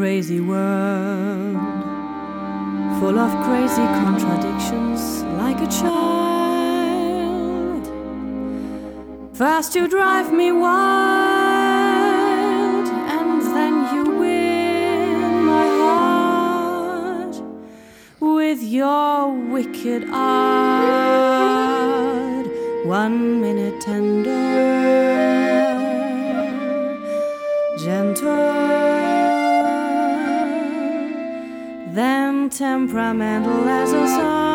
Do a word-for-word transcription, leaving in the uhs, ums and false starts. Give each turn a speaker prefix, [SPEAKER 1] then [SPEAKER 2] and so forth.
[SPEAKER 1] crazy world, full of crazy contradictions, like a child. First you drive me wild, and then you win my heart with your wicked art. One minute tender, gentle, then temperamental as a sun.